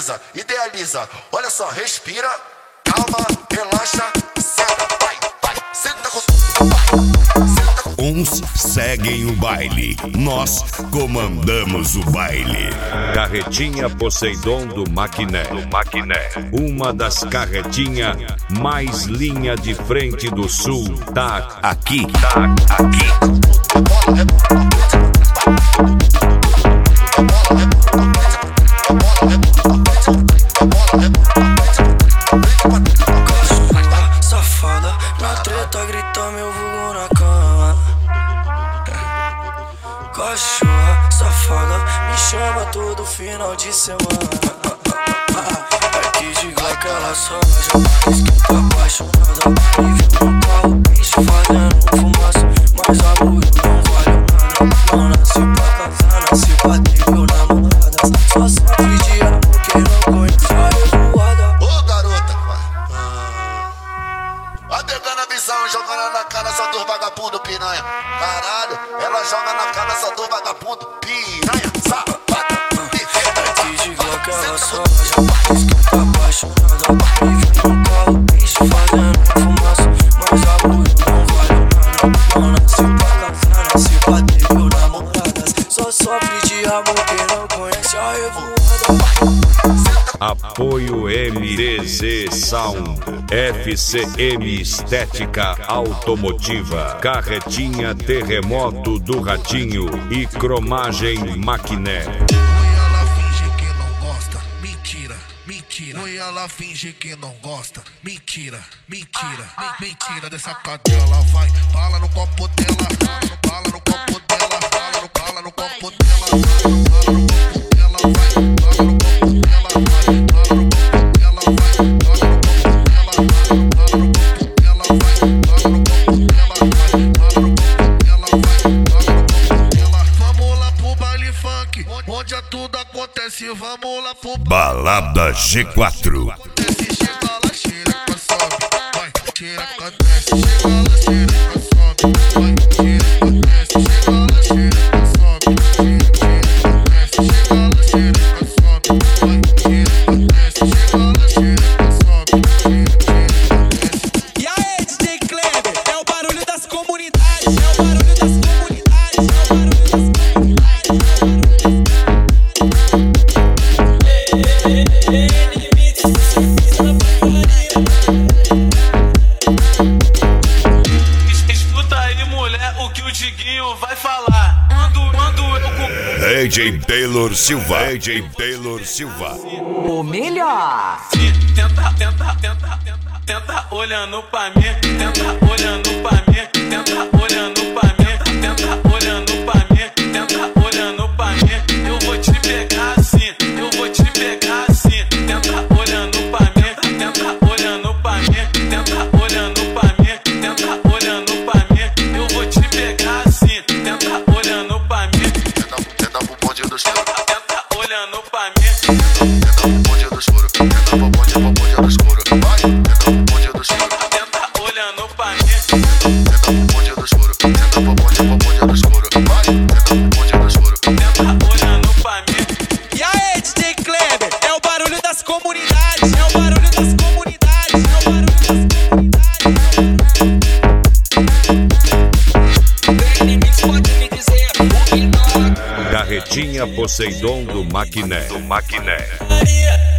analisa, idealiza. Olha só, respira, calma, relaxa, senta, vai, vai, senta com Uns seguem o baile, nós comandamos o baile. Carretinha Poseidon do Maquiné. Uma das carretinhas mais linha de frente do sul. Tá aqui. Safada, na treta grita meu vulgo na cama. Cachorra, safada, me chama todo final de semana. É que de Glock ela só já esquenta apaixonada. Me viu no carro, bicho fazendo fumaça. Mas amor não vale nada. Não nasci pra casar, nasci pra ter meu namorada. Só sofre de amor, quem não conhece a revoada. Ô garota, vai pegando a visão, jogando na cara só dos vagabundo piranha. Caralho, ela joga na cara só dos vagabundo piranha. Safada, é que de Glock ela só já esquenta apaixonada. Me viu no carro, bicho fazendo fumaça. Mas amor não vale nada. Não nasci pra casar, nasci pra ter meu namorada. Só sofre de amor, quem não conhece a revoada. Apoio MDZ Sound, FCM Estética Automotiva, Carretinha Terremoto do Ratinho e Cromagem Maquiné. Ela finge que não gosta, mentira. Oi, ela finge que não gosta, mentira. Mentira dessa cadela, vai, bala no copo dela, bala no copo dela, bala no copo dela, bala no copo dela, vai, bala no copo dela, vai, bala no copo dela, vai, bala no copo dela, bala no copo dela, vai, bala no copo dela, vai, bala no copo dela, vai, bala no copo dela. Vamos lá pro baile funk, onde tudo acontece, vamos lá pro Balada G4. desce, chega lá, xereca sobe, vai, xereca desce, chega lá, xereca sobe, vai, xereca desce, chega lá, xereca sobe, xereca desce, chega lá, xereca sobe, vai, xereca desce, chega lá, xereca sobe, xereca desce. E aí, DJ Kleber, é o barulho das comunidades, é o barulho das comunidades, é o barulho das comunidades. Escuta aí, mulher, o que o Diguinho vai falar. Quando eu AJ Taylor Silva. O melhor. tenta olhando pra mim, tenta olhando pra mim, tenta olhando pra mim, tenta olhando pra mim, tenta olhando pra mim. Eu vou te pegar assim, eu vou te pegar assim. Tenta olhando pra mim, tenta olhando pra mim, tenta olhando pra mim, tenta olhando pra mim. Eu vou te pegar assim, tenta olhando pra mim. tenta pro bonde do choro, Tenta olhando pra mim. tenta pro bonde do choro, tenta pro bonde do choro, vai, tenta pro bonde do choro, Tenta olhando pra mim. tenta pro bonde do choro, tenta pro bonde do choro, vai, tenta pro bonde do choro. Tenta olhando pra mim. E aí, DJ Kleber, é o barulho das comunidades, é o barulho das comunidades, é o barulho das comunidades. Tem limites, pode me dizer o que não. Carretinha Poseidon do Maquiné. Maria.